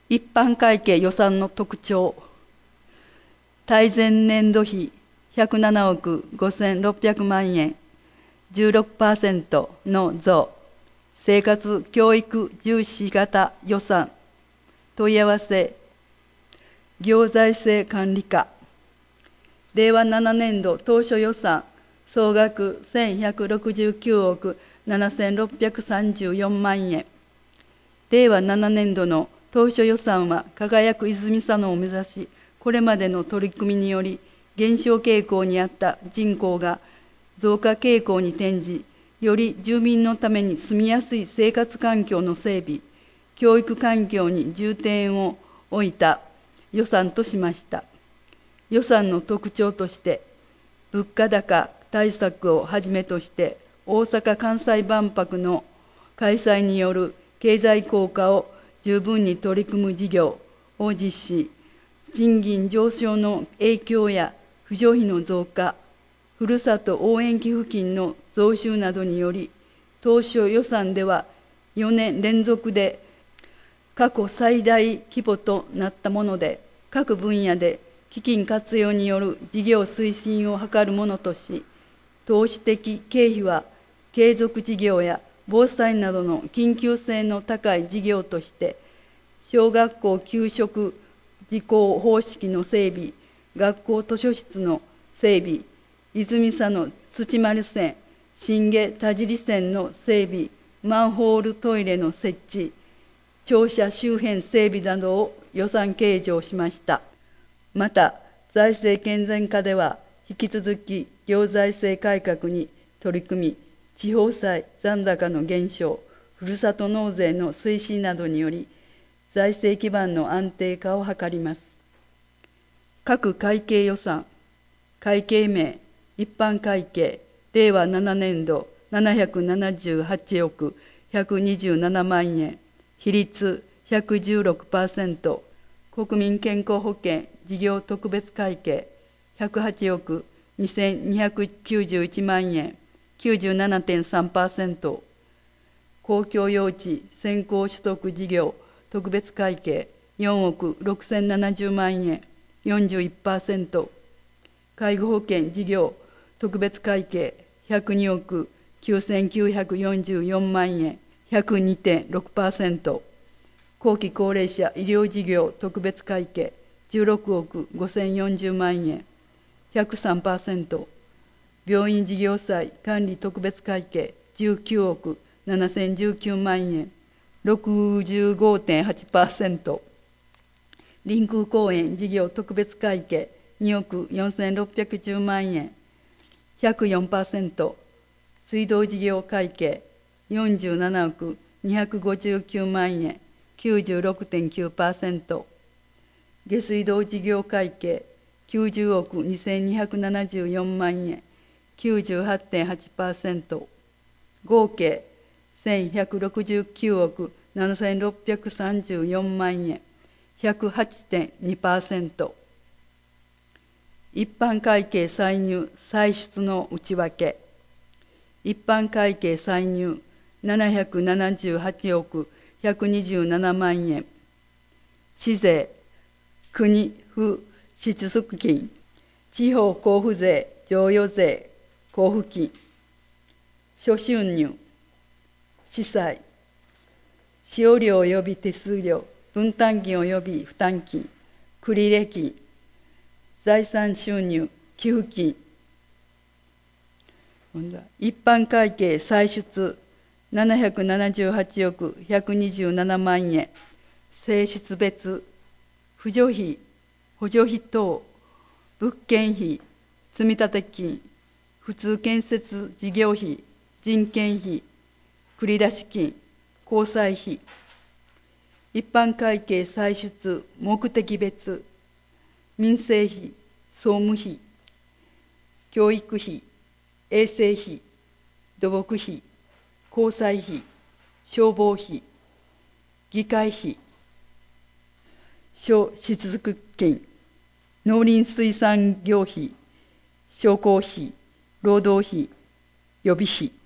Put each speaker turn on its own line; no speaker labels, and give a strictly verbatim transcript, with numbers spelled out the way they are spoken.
一般会計予算の特徴。対前年度比ひゃくななおくごせんろっぴゃくまんえん、じゅうろくパーセント の増。生活教育重視型予算。問い合わせ。行財政管理課。れいわななねんど当初予算総額せんひゃくろくじゅうきゅうおくななせんろっぴゃくさんじゅうよんまんえん。れいわななねんどの当初予算は輝く泉佐野を目指し、これまでの取り組みにより減少傾向にあった人口が増加傾向に転じ、より住民のために住みやすい生活環境の整備、教育環境に重点を置いた予算としました。予算の特徴として、物価高対策をはじめとして、大阪・関西万博の開催による経済効果を十分に取り組む事業を実施、賃金上昇の影響や扶助費の増加、ふるさと応援寄付金の増収などにより、当初予算ではよねん連続で過去最大規模となったもので、各分野で基金活用による事業推進を図るものとし、投資的経費は継続事業や防災などの緊急性の高い事業として、小学校給食事項方式の整備、学校図書室の整備、泉佐野土丸線、新下田尻線の整備、マンホールトイレの設置、庁舎周辺整備などを予算計上しました。また、財政健全化では、引き続き行財政改革に取り組み、地方債残高の減少、ふるさと納税の推進などにより、財政基盤の安定化を図ります。各会計予算、会計名、一般会計、れいわななねんどななひゃくななじゅうはちおくひゃくにじゅうななまんえん、比率 ひゃくじゅうろくパーセント、国民健康保険事業特別会計ひゃくはちおくにせんにひゃくきゅうじゅういちまんえん、きゅうじゅうななてんさんパーセント、公共用地先行取得事業特別会計よんおくろくせんななじゅうまんえん、よんじゅういちパーセント、介護保険事業特別会計ひゃくにおくきゅうせんきゅうひゃくよんじゅうよんまんえん、ひゃくにてんろくパーセント、後期高齢者医療事業特別会計じゅうろくおくごせんよんじゅうまんえん、ひゃくさんパーセント、病院事業債管理特別会計じゅうきゅうおくななせんじゅうきゅうまんえん、ろくじゅうごてんはちパーセント、臨空公園事業特別会計におくよんせんろっぴゃくじゅうまんえん、ひゃくよんパーセント、水道事業会計よんじゅうななおくにひゃくごじゅうきゅうまんえん、きゅうじゅうろくてんきゅうパーセント、下水道事業会計きゅうじゅうおくにせんにひゃくななじゅうよんまんえん、きゅうじゅうはちてんはちパーセント、合計せんひゃくろくじゅうきゅうおくななせんろっぴゃくさんじゅうよんまんえん、ひゃくはちてんにパーセント、一般会計歳入歳出の内訳。一般会計歳入ななひゃくななじゅうはちおくひゃくにじゅうななまんえん、市税、国府支出金、地方交付税、贈与税、交付金、諸収入、司祭、使用料及び手数料、分担金及び負担金、繰入金、財産収入、寄付金。一般会計歳出ななひゃくななじゅうはちおくひゃくにじゅうななまんえん、性質別、扶助費、補助費等、物件費、積立金、普通建設事業費、人件費、繰出金、交際費。一般会計歳出目的別、民生費、総務費、教育費、衛生費、土木費、交際費、消防費、議会費、諸支出金、農林水産業費、商工費、労働費、予備費。